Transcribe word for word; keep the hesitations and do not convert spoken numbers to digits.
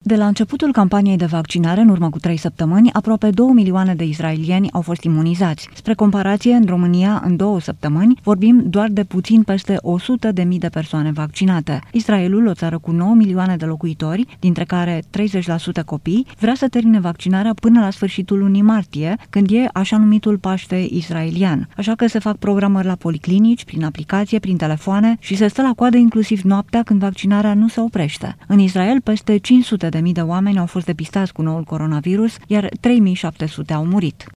De la începutul campaniei de vaccinare, în urmă cu trei săptămâni, aproape două milioane de israelieni au fost imunizați. Spre comparație, în România, în două săptămâni, vorbim doar de puțin peste o sută de mii de persoane vaccinate. Israelul, o țară cu nouă milioane de locuitori, dintre care treizeci la sută copii, vrea să termine vaccinarea până la sfârșitul lunii martie, când e așa numitul Paște israelian. Așa că se fac programări la policlinici, prin aplicație, prin telefoane și se stă la coadă inclusiv noaptea când vaccinarea nu se oprește. În Israel, peste cinci sute de mii de oameni au fost depistați cu noul coronavirus, iar trei mii șapte sute au murit.